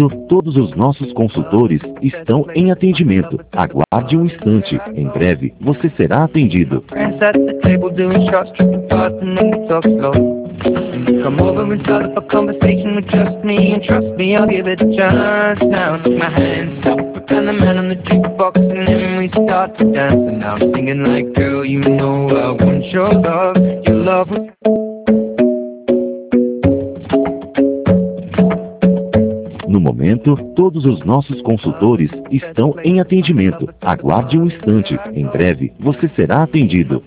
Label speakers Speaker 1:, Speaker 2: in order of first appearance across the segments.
Speaker 1: momento, todos os nossos consultores estão em atendimento. Aguarde um instante. Em breve, você será atendido. Come over and start up a conversation with just me, and trust me, I'll give it a chance. Now take my hand, stop, and the man on the jukebox, and then we start to dance. And now I'm singing like, girl, you know I want your love. Your love was... No momento, todos os nossos consultores estão em atendimento. Aguarde um instante. Em breve, você será atendido.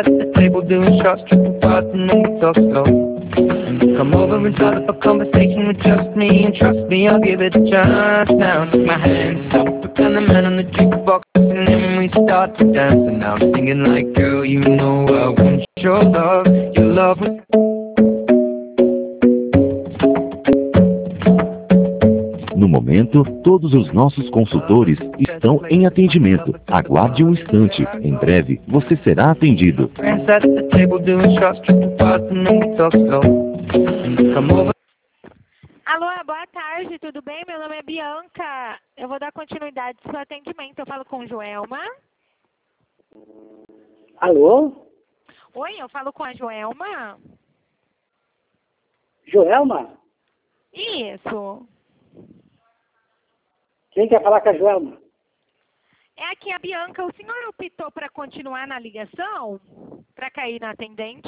Speaker 1: Come over and start up a conversation with just me, and trust me, I'll give it a chance. Now take my hand, stop, and the man on the jukebox, and then we start to dance. And now I'm singing like, girl, you know I want your love. Your love was... No momento, todos os nossos consultores estão em atendimento. Aguarde um instante. Em breve, você será atendido.
Speaker 2: Alô, boa tarde, tudo bem? Meu nome é Bianca. Eu vou dar continuidade ao seu atendimento. Eu falo com Joelma.
Speaker 3: Alô?
Speaker 2: Oi, eu falo com a Joelma.
Speaker 3: Joelma?
Speaker 2: Isso.
Speaker 3: Quem quer falar com a Joelma?
Speaker 2: É aqui a Bianca. O senhor optou para continuar na ligação? Para cair na atendente?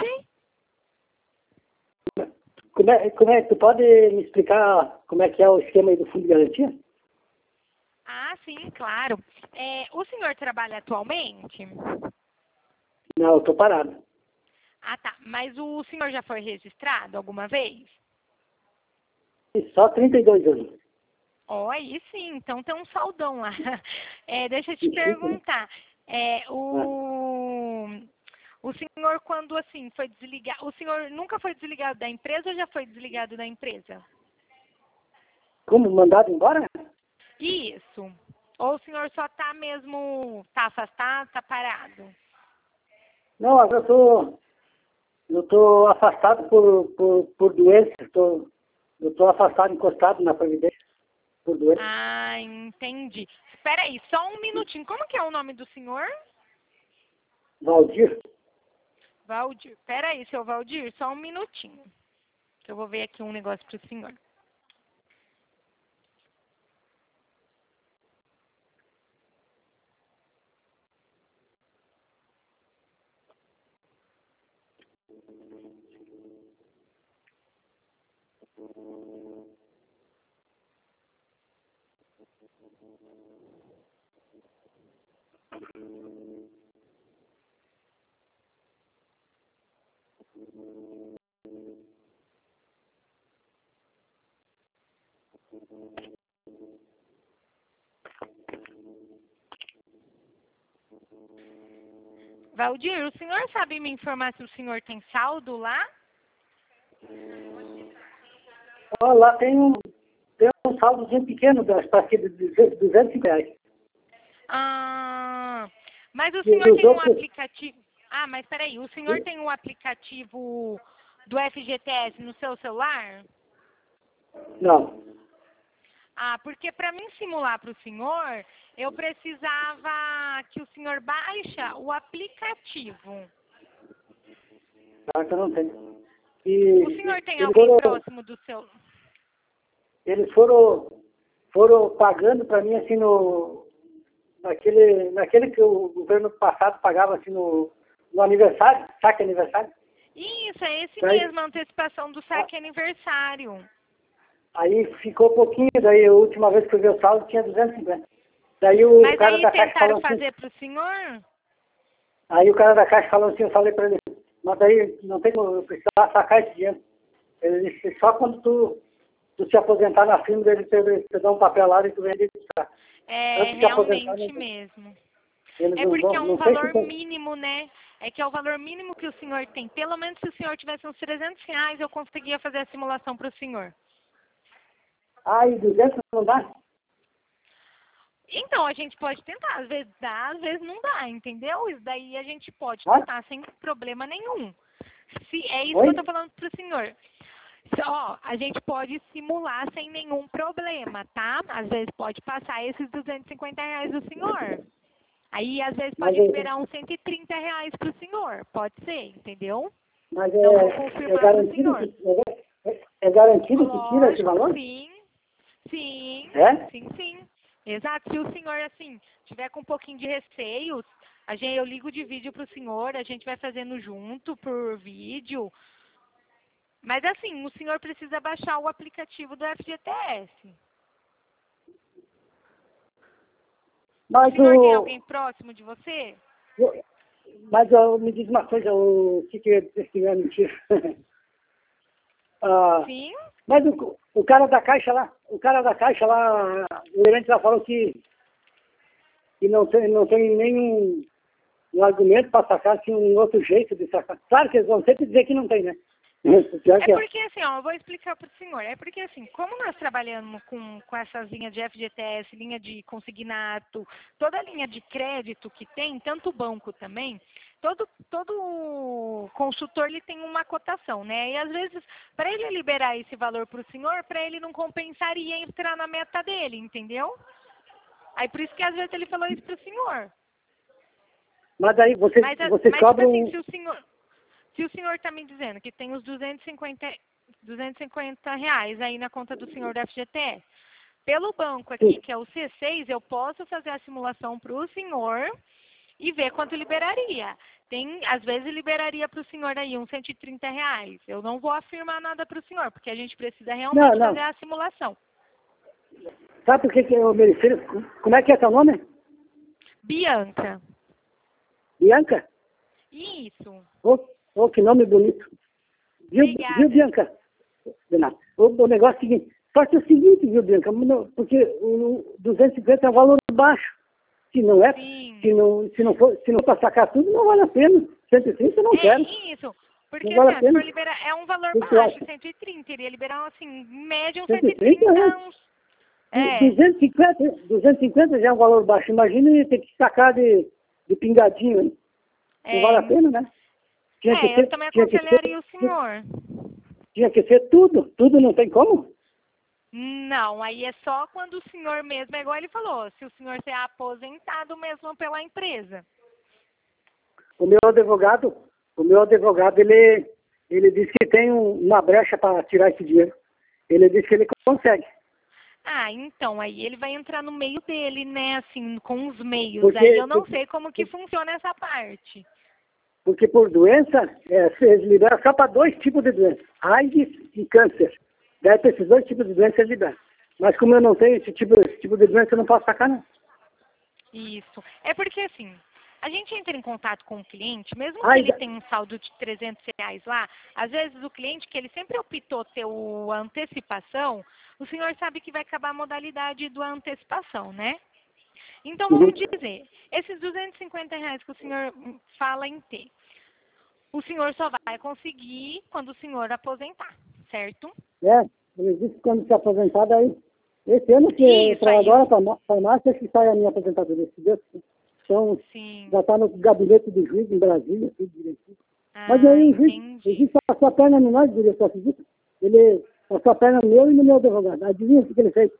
Speaker 3: Tu pode me explicar como é que é o esquema aí do Fundo de Garantia?
Speaker 2: Ah, sim, claro. O senhor trabalha atualmente?
Speaker 3: Não, eu tô parado.
Speaker 2: Ah, tá. Mas o senhor já foi registrado alguma vez?
Speaker 3: Só 32 anos.
Speaker 2: Oh, aí sim, então tem um saldão lá. Deixa eu te perguntar. O senhor, quando assim foi desligado, o senhor nunca foi desligado da empresa ou já foi desligado da empresa?
Speaker 3: Como? Mandado embora?
Speaker 2: Isso. Ou o senhor só está mesmo, está afastado, está parado?
Speaker 3: Não, agora eu tô afastado por doença. Eu tô afastado, encostado na Previdência.
Speaker 2: Ah, entendi. Espera aí, só um minutinho. Como que é o nome do senhor?
Speaker 3: Valdir.
Speaker 2: Valdir. Espera aí, seu Valdir, só um minutinho. Que eu vou ver aqui um negócio para o senhor. Valdir, o senhor sabe me informar se o senhor tem saldo lá?
Speaker 3: Lá tem um saldozinho pequeno das partidas de R$200.
Speaker 2: Ah, mas o senhor tem um aplicativo... Ah, mas peraí, o senhor tem um aplicativo do FGTS no seu celular?
Speaker 3: Não.
Speaker 2: Ah, porque para mim simular para o senhor, eu precisava que o senhor baixa o aplicativo.
Speaker 3: Claro que eu não tenho.
Speaker 2: O senhor tem alguém próximo do seu...
Speaker 3: Eles foram pagando para mim assim naquele que o governo passado pagava assim no aniversário, saque aniversário.
Speaker 2: Isso, é esse mesmo, a antecipação do saque aniversário.
Speaker 3: Aí ficou pouquinho, daí a última vez que eu vi o saldo tinha 250. Daí
Speaker 2: Mas
Speaker 3: cara
Speaker 2: aí
Speaker 3: da Caixa falou
Speaker 2: tentaram fazer
Speaker 3: assim,
Speaker 2: para o senhor?
Speaker 3: Aí o cara da Caixa falou assim, eu falei para ele, mas daí não tem como eu precisar sacar esse dinheiro. Ele disse, só quando tu se aposentar na firma, ele te dá um papel lá e tu vem ali buscar.
Speaker 2: É, realmente mesmo. É porque é um valor mínimo, né? É que é o valor mínimo que o senhor tem. Pelo menos se o senhor tivesse uns R$300, eu conseguia fazer a simulação para o senhor.
Speaker 3: Ah, e 200 não dá?
Speaker 2: Então, a gente pode tentar. Às vezes dá, às vezes não dá, entendeu? Isso daí a gente pode tentar sem problema nenhum. É isso que eu tô falando pro senhor. Ó, a gente pode simular sem nenhum problema, tá? Às vezes pode passar esses R$ 250 do senhor. Aí, às vezes, pode liberar uns R$ 130 pro senhor. Pode ser, entendeu?
Speaker 3: Mas
Speaker 2: não vou confirmar pro senhor.
Speaker 3: É garantido que tira esse valor?
Speaker 2: Sim. Sim.
Speaker 3: É?
Speaker 2: Sim. Exato. Se o senhor, assim, tiver com um pouquinho de receio, eu ligo de vídeo pro senhor, a gente vai fazendo junto por vídeo. Mas, assim, o senhor precisa baixar o aplicativo do FGTS.
Speaker 3: Mas
Speaker 2: o senhor tem alguém próximo de você?
Speaker 3: Mas me diz uma coisa, o que eu ia dizer é mentira.
Speaker 2: Sim?
Speaker 3: Mas o cara da Caixa lá, o Levante já falou que não tem nenhum argumento para sacar, assim, um outro jeito de sacar. Claro que eles vão sempre dizer que não tem, né?
Speaker 2: Porque assim, ó, eu vou explicar para o senhor. É porque assim, como nós trabalhamos com essas linhas de FGTS, linha de consignato, toda a linha de crédito que tem, tanto o banco também, todo consultor ele tem uma cotação, né? E às vezes, para ele liberar esse valor para o senhor, para ele não compensaria entrar na meta dele, entendeu? Aí por isso que às vezes ele falou isso para o senhor.
Speaker 3: Mas aí você cobra
Speaker 2: assim, se o senhor está me dizendo que tem os R$ 250 aí na conta do senhor da FGTS, pelo banco aqui, que é o C6, eu posso fazer a simulação para o senhor e ver quanto liberaria. Às vezes liberaria para o senhor aí uns R$ 130. Eu não vou afirmar nada para o senhor, porque a gente precisa realmente fazer a simulação.
Speaker 3: Sabe por que eu me refiro? Como é que é seu nome?
Speaker 2: Bianca.
Speaker 3: Bianca?
Speaker 2: Isso.
Speaker 3: Oh, que nome bonito. Viu, Bianca? O negócio é o seguinte, só que é o seguinte, viu, Bianca, porque o 250 é um valor baixo. Se não se não para sacar tudo, não vale a pena. 130 eu não quero.
Speaker 2: Isso. Porque
Speaker 3: não vale
Speaker 2: assim, se for liberar, é um valor baixo, 130. Iria liberar, assim, em média, uns 130.
Speaker 3: 250 já é um valor baixo. Imagina ele ter que sacar de pingadinho, hein? Não vale a pena, né?
Speaker 2: Eu também aconselharia o senhor.
Speaker 3: Tinha que ser tudo. Tudo não tem como?
Speaker 2: Não, aí é só quando o senhor mesmo, é igual ele falou, se o senhor ser aposentado mesmo pela empresa.
Speaker 3: O meu advogado, ele disse que tem uma brecha para tirar esse dinheiro. Ele disse que ele consegue.
Speaker 2: Então, aí ele vai entrar no meio dele, né, assim, com os meios. Aí eu não sei como que funciona essa parte.
Speaker 3: Porque por doença, eles liberam só para 2 tipos de doença, AIDS e câncer. Daí para esses 2 tipos de doença eles liberam. Mas como eu não tenho esse tipo de doença, eu não posso sacar, não.
Speaker 2: Isso. É porque assim, a gente entra em contato com o cliente, mesmo que ele tenha um saldo de R$ 300 lá, às vezes o cliente, que ele sempre optou ter a antecipação, o senhor sabe que vai acabar a modalidade da antecipação, né? Então, vamos dizer, esses R$ 250 que o senhor fala em ter, o senhor só vai conseguir quando o senhor aposentar, certo?
Speaker 3: Ele disse que quando se aposentar, daí, esse ano que agora para março é que sai a minha aposentadoria, se Deus quiser. Então, já está no gabinete do juiz em Brasília, tudo direitinho. Mas aí o juiz passou a perna no nós, diretor, acredita? Ele passou a perna no meu e no meu advogado. Adivinha o que ele fez?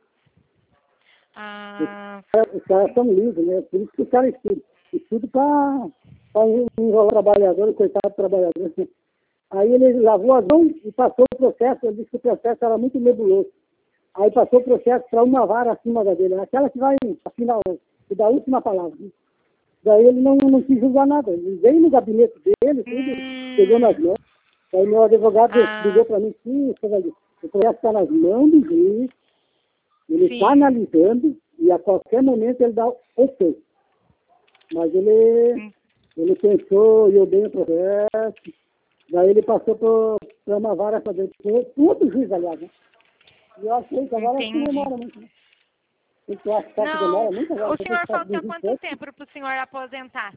Speaker 3: Os caras são livres, né? Por isso que os caras estudam para enrolar o trabalhador, o coitado do trabalhador. Aí ele lavou as mãos e passou o processo. Ele disse que o processo era muito nebuloso. Aí passou o processo para uma vara acima da dele, aquela que vai, afinal, que dá a última palavra. Daí ele não quis julgar nada. Ele veio no gabinete dele, tudo, pegou nas mãos. Aí meu advogado ligou para mim, o processo está nas mãos do juiz, ele está analisando e a qualquer momento ele dá o ok. Mas ele pensou e eu dei o processo. Daí ele passou para uma vara fazer outro juiz, aliás, né? E eu achei que agora não demora muito, né?
Speaker 2: Não, o senhor falta quanto tempo para o senhor aposentar?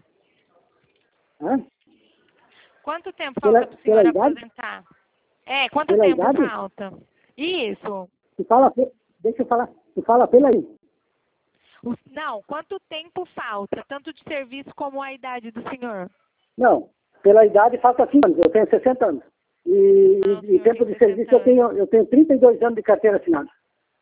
Speaker 2: Quanto tempo falta para o senhor aposentar? Quanto tempo falta? Isso.
Speaker 3: Deixa eu falar, tu fala pela aí.
Speaker 2: Não, quanto tempo falta, tanto de serviço como a idade do senhor?
Speaker 3: Não, pela idade falta 5 anos, eu tenho 60 anos. E tempo de serviço eu tenho 32 anos de carteira assinada.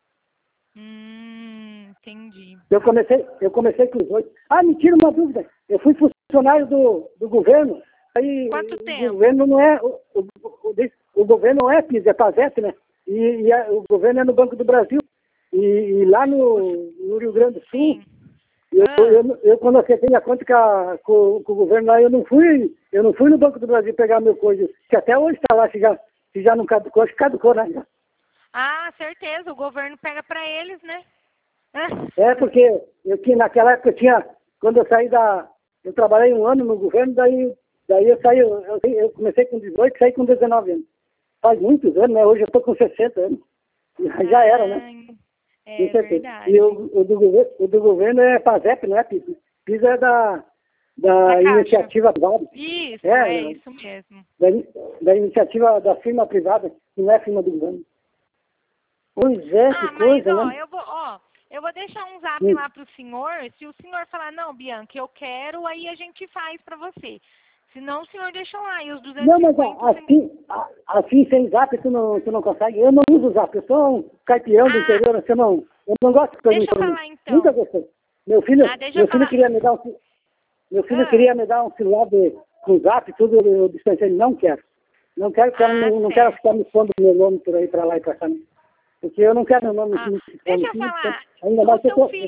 Speaker 2: Entendi.
Speaker 3: Eu comecei com os 8. Ah, me tira uma dúvida. Eu fui funcionário do governo. Aí,
Speaker 2: quanto tempo?
Speaker 3: O governo não é, o governo não é PIS, é PASEP, né? O governo é no Banco do Brasil. E lá no Rio Grande do Sul, eu quando acertei a conta com o governo lá, eu não fui no Banco do Brasil pegar meu coisa, que até hoje está lá, se já não caducou, acho que caducou, né?
Speaker 2: Ah, certeza, o governo pega para eles, né?
Speaker 3: Porque naquela época quando eu saí eu trabalhei 1 ano no governo, daí eu saí, eu comecei com 18 e saí com 19 anos. Faz muitos anos, né? Hoje eu estou com 60 anos. Já era, né?
Speaker 2: É verdade.
Speaker 3: E o do governo é PASEP, não é PIS. PIS é da iniciativa privada.
Speaker 2: Isso, isso mesmo.
Speaker 3: Da iniciativa da firma privada, que não é firma do governo. Pois é, que coisa, né?
Speaker 2: Eu vou deixar um zap lá pro senhor. Se o senhor falar, não, Bianca, eu quero, aí a gente faz para você. Se não, o senhor deixa lá. E os 250...
Speaker 3: Não, mas assim sem zap tu não consegue. Eu não uso zap. Eu sou um caipirão do interior. Eu não gosto de
Speaker 2: Deixa eu falar, então.
Speaker 3: Nunca gostei. Meu filho queria me dar queria me dar um celular com zap, tudo. Eu dispensei. Não quero. Não quero, porque eu não quero ficar me pondo meu nome por aí, para lá e para cá. Porque eu não quero meu nome me
Speaker 2: deixa eu falar.
Speaker 3: Ainda mais que
Speaker 2: o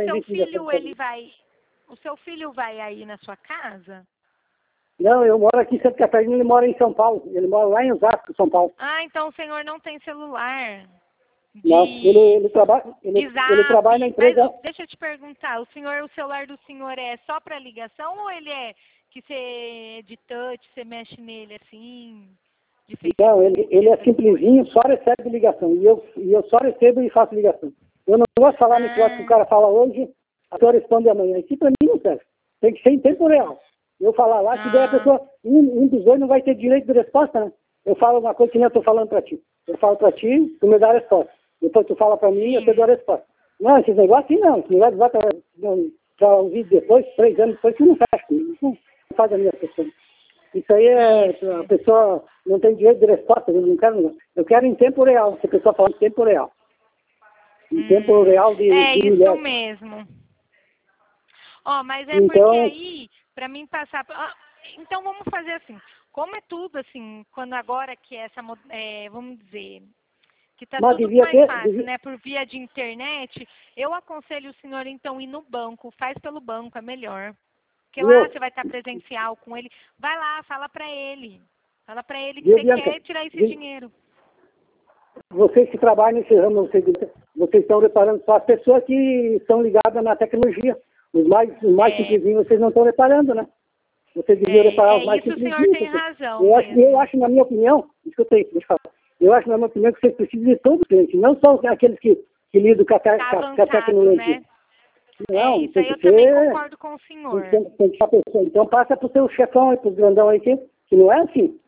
Speaker 2: seu filho vai aí na sua casa?
Speaker 3: Não, eu moro aqui em Santa Catarina, ele mora em São Paulo. Ele mora lá em Osasco, São Paulo.
Speaker 2: Ah, então o senhor não tem celular.
Speaker 3: Não, ele trabalha na empresa.
Speaker 2: Mas, deixa eu te perguntar, o celular do senhor é só para ligação ou ele é que você de touch, você mexe nele assim?
Speaker 3: Não, ele é simplesinho, só recebe ligação. E eu só recebo e faço ligação. Eu não gosto de falar no que o cara fala hoje, a pessoa responde amanhã. Isso para mim não serve. Tem que ser em tempo real. Eu falar lá, que daí a pessoa, um dos dois não vai ter direito de resposta, né? Eu falo uma coisa que nem eu estou falando para ti. Eu falo para ti, tu me dá a resposta. Depois tu fala para mim, eu te dou a resposta. Não, esses negócios assim não. Esse negócio vai para ouvir depois, 3 anos depois, que não fecha comigo. Não faz a minha questão. Isso aí a pessoa não tem direito de resposta. Eu quero em tempo real. Se a pessoa fala em tempo real. Em tempo real de
Speaker 2: isso
Speaker 3: mulher.
Speaker 2: Mesmo. Mas porque aí, para mim passar... então vamos fazer assim. Como é tudo assim, quando agora que essa... vamos dizer... que está tudo mais fácil, né? Por via de internet, eu aconselho o senhor, então, ir no banco. Faz pelo banco, é melhor. Porque lá você vai estar presencial com ele. Vai lá, fala para ele. Fala para ele que você quer tirar esse dinheiro.
Speaker 3: Vocês que trabalham nesse ramo, vocês estão reparando só as pessoas que estão ligadas na tecnologia. Os mais simplesinhos vocês não estão reparando, né? Vocês deviam reparar os mais simplesinhos.
Speaker 2: Isso o senhor tem razão.
Speaker 3: Eu acho, na minha opinião, escutei, deixa eu falar. Eu acho, na minha opinião, que vocês precisam de todo o cliente, não só aqueles que lidam com a tecnologia.
Speaker 2: Né?
Speaker 3: Não,
Speaker 2: isso aí eu também concordo com o senhor.
Speaker 3: Então passa para o seu chefão e para os grandão aí, que não é assim.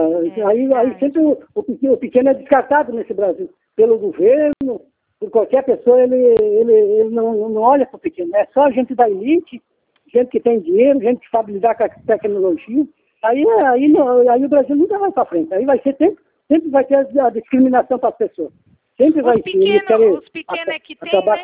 Speaker 3: Aí sempre o pequeno é descartado nesse Brasil. Pelo governo, por qualquer pessoa, ele não olha para o pequeno. É só gente da elite, gente que tem dinheiro, gente que sabe lidar com a tecnologia. Aí o Brasil nunca vai para frente. Aí vai ser sempre vai ter a discriminação para as pessoas. Sempre vai ter.
Speaker 2: Os pequenos é que tem, né?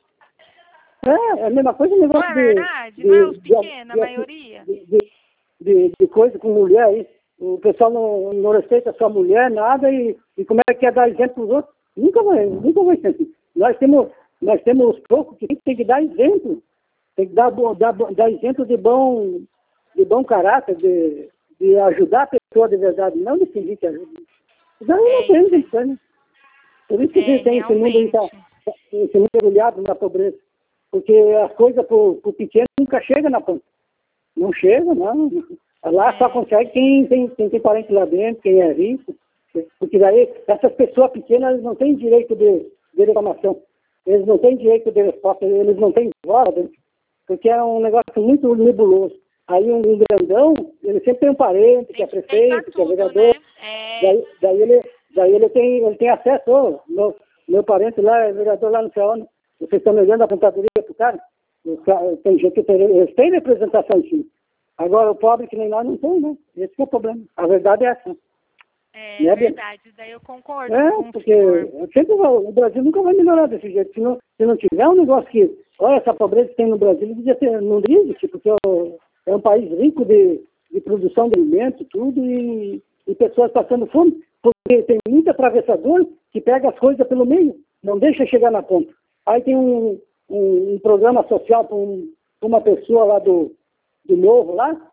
Speaker 3: É a mesma coisa, negócio
Speaker 2: não é verdade? Não é os pequenos, a maioria?
Speaker 3: De coisa com mulher aí. O pessoal não respeita a sua mulher, nada, e como é que é dar exemplo para os outros? Nunca vai ser assim. Nós temos os poucos que tem que dar exemplo. Tem que dar exemplo de bom caráter, de ajudar a pessoa de verdade, não de fingir que ajuda. Então não tem isso, né? Por isso que tem esse mundo mergulhado na pobreza. Porque as coisas para o pequeno nunca chegam na ponta. Não chega, não. Lá só consegue quem tem parente lá dentro, quem é rico. Porque daí essas pessoas pequenas não têm direito de reclamação. Eles não têm direito de resposta, eles não têm voz dentro. Porque é um negócio muito nebuloso. Aí um grandão, ele sempre tem um parente, que é prefeito, que é vereador. Né? Daí ele tem acesso. Meu parente lá é vereador lá no céu. Vocês estão me olhando a apontadoria pro cara? Tem gente que eles têm representação em si. Agora o pobre que nem nós não tem, né? Esse é o problema. A verdade é essa.
Speaker 2: É verdade, daí eu concordo com o
Speaker 3: porque sempre o Brasil nunca vai melhorar desse jeito. Se não tiver um negócio que, olha, essa pobreza que tem no Brasil, não existe, porque é um país rico de produção de alimentos, tudo, e pessoas passando fome, porque tem muito atravessador que pega as coisas pelo meio, não deixa chegar na ponta. Aí tem um programa social para uma pessoa lá do morro lá,